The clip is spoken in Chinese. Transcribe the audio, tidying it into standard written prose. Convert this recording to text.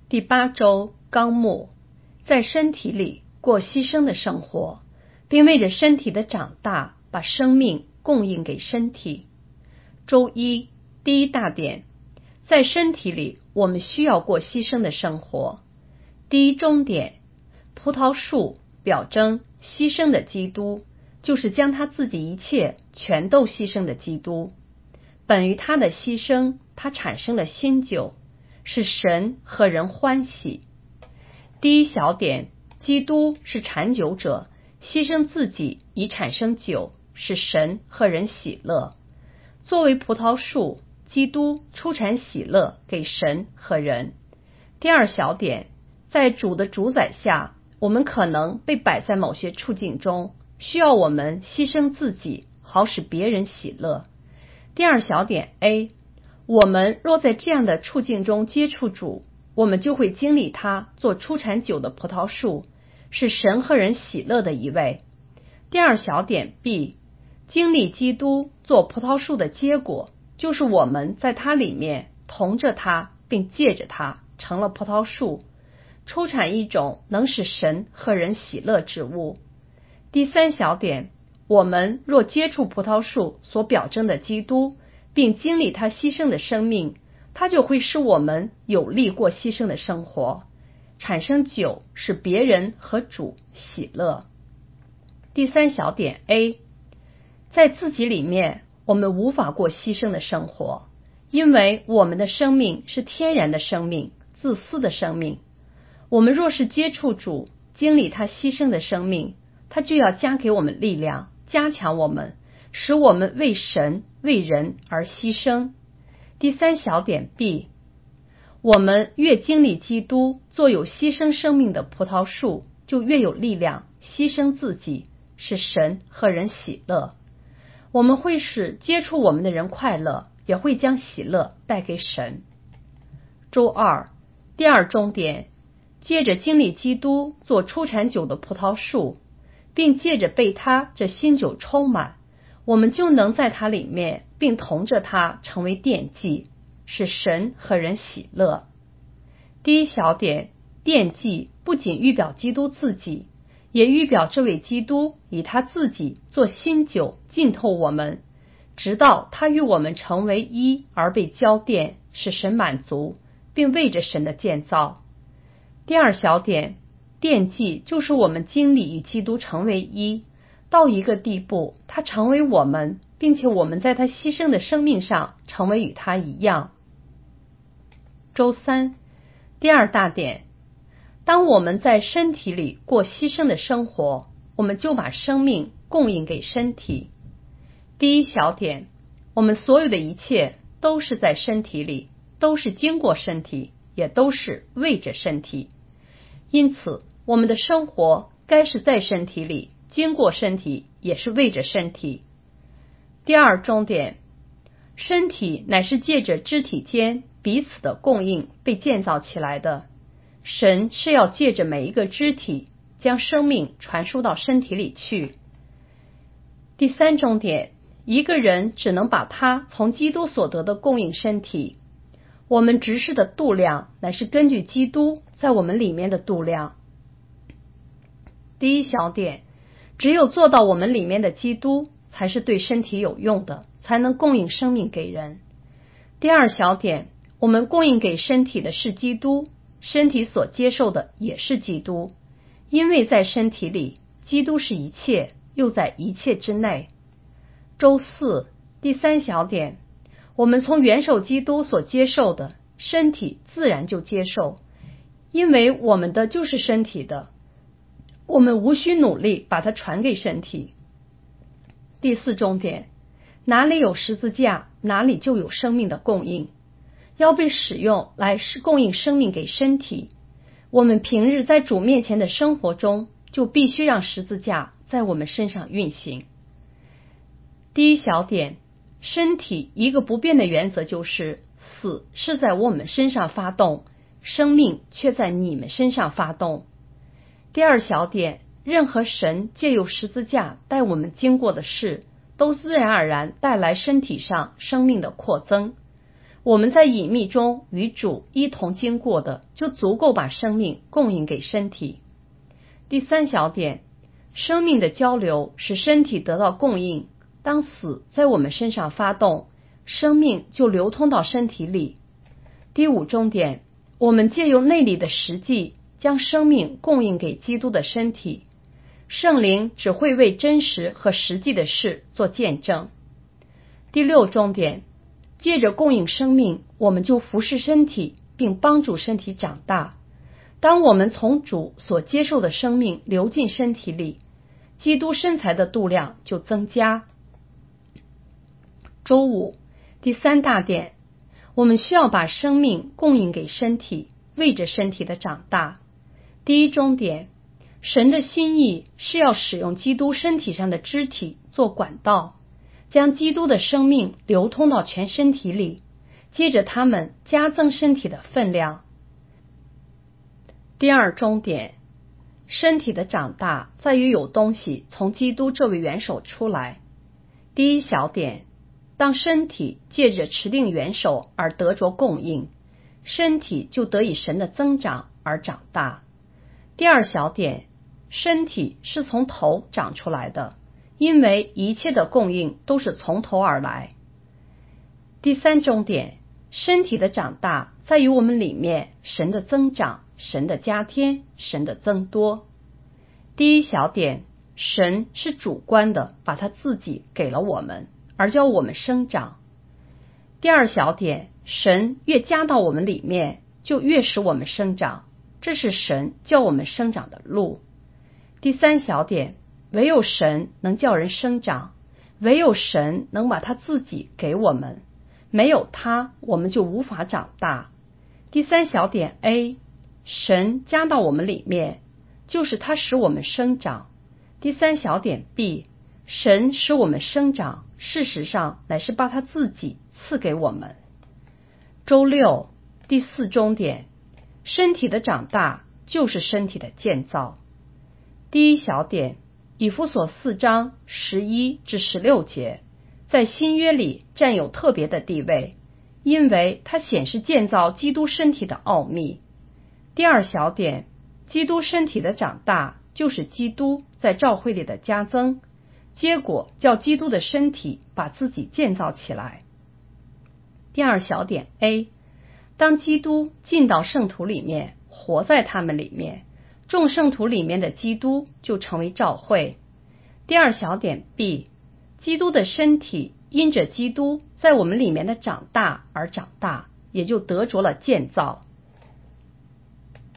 第8周纲目，在身体里过牺牲的生活，并为着身体的长大，把生命供应给身体。周1第一大点，在身体里我们需要过牺牲的生活。第一中点，葡萄树表征牺牲的基督，就是将他自己一切全都牺牲的基督。本于他的牺牲，他产生了新酒，使神和人欢喜。第一小点，基督是产酒者，牺牲自己以产生酒，使神和人喜乐。作为葡萄树，基督出产喜乐给神和人。第二小点，在主的主宰下，我们可能被摆在某些处境中，需要我们牺牲自己，好使别人喜乐。第二小点 A， 我们若在这样的处境中接触主，我们就会经历他做出产酒的葡萄树，是神和人喜乐的一位。第二小点 B， 经历基督做葡萄树的结果，就是我们在他里面同着他，并借着他成了葡萄树，出产一种能使神和人喜乐之物。第三小点，我们若接触葡萄树所表征的基督，并经历他牺牲的生命，他就会使我们有力过牺牲的生活，产生酒，使别人和主喜乐。第三小点 A， 在自己里面我们无法过牺牲的生活，因为我们的生命是天然的生命，自私的生命。我们若是接触主，经历他牺牲的生命，他就要加给我们力量，加强我们，使我们为神为人而牺牲。第三小点 B， 我们越经历基督做有牺牲生命的葡萄树，就越有力量牺牲自己，使神和人喜乐。我们会使接触我们的人快乐，也会将喜乐带给神。周2第二中点，借着经历基督做出产酒的葡萄树，并借着被他这新酒充满，我们就能在他里面，并同着他成为奠祭，使神和人喜乐。第一小点，奠祭不仅预表基督自己，也预表这位基督以他自己做新酒浸透我们，直到他与我们成为一而被浇奠，使神满足，并为着神的建造。第二小点，奠祭就是我们经历与基督成为一，到一个地步，他成为我们，并且我们在他牺牲的生命上成为与他一样。周3第二大点，当我们在身体里过牺牲的生活，我们就把生命供应给身体。第一小点，我们所有的一切都是在身体里，都是经过身体，也都是为着身体。因此，我们的生活该是在身体里，经过身体，也是为着身体。第二重点，身体乃是借着肢体间彼此的供应被建造起来的。神是要借着每一个肢体，将生命传输到身体里去。第三重点，一个人只能把他从基督所得的供应身体。我们执事的度量乃是根据基督在我们里面的度量。第一小点，只有做到我们里面的基督才是对身体有用的，才能供应生命给人。第二小点，我们供应给身体的是基督，身体所接受的也是基督，因为在身体里，基督是一切，又在一切之内。周4第三小点，我们从元首基督所接受的，身体自然就接受，因为我们的就是身体的，我们无需努力把它传给身体。第四重点，哪里有十字架，哪里就有生命的供应，要被使用来供应生命给身体。我们平日在主面前的生活中，就必须让十字架在我们身上运行。第一小点，身体一个不变的原则就是，死是在我们身上发动，生命却在你们身上发动。第二小点，任何神借由十字架带我们经过的事，都自然而然带来身体上生命的扩增。 我们在隐秘中与主一同经过的，就足够把生命供应给身体。第三小点，生命的交流使身体得到供应，当死在我们身上发动，生命就流通到身体里。第五中点，我们借由内里的实际将生命供应给基督的身体，圣灵只会为真实和实际的事做见证。第六中点，借着供应生命，我们就服侍身体，并帮助身体长大。当我们从主所接受的生命流进身体里，基督身材的度量就增加。周五，第三大点，我们需要把生命供应给身体，为着身体的长大。第一中点，神的心意是要使用基督身体上的肢体做管道，将基督的生命流通到全身体里，接着他们加增身体的分量。第二中点，身体的长大在于有东西从基督这位元首出来。第一小点，当身体借着持定元首而得着供应，身体就得以神的增长而长大。第二小点，身体是从头长出来的，因为一切的供应都是从头而来。第三中点，身体的长大在于我们里面神的增长，神的加添，神的增多。第一小点，神是主观的把他自己给了我们，而叫我们生长。第二小点，神越加到我们里面，就越使我们生长，这是神叫我们生长的路。第三小点，唯有神能叫人生长，唯有神能把他自己给我们，没有他，我们就无法长大。第三小点 A， 神加到我们里面，就是他使我们生长。第三小点 B， 神使我们生长，事实上乃是把他自己赐给我们。周六，第四中点，身体的长大就是身体的建造。第一小点，以弗所4章11至16节，在新约里占有特别的地位，因为它显示建造基督身体的奥秘。第二小点，基督身体的长大就是基督在教会里的加增，结果叫基督的身体把自己建造起来。第二小点 A， 当基督进到圣徒里面，活在他们里面，众圣徒里面的基督就成为教会。第二小点 B， 基督的身体因着基督在我们里面的长大而长大，也就得着了建造。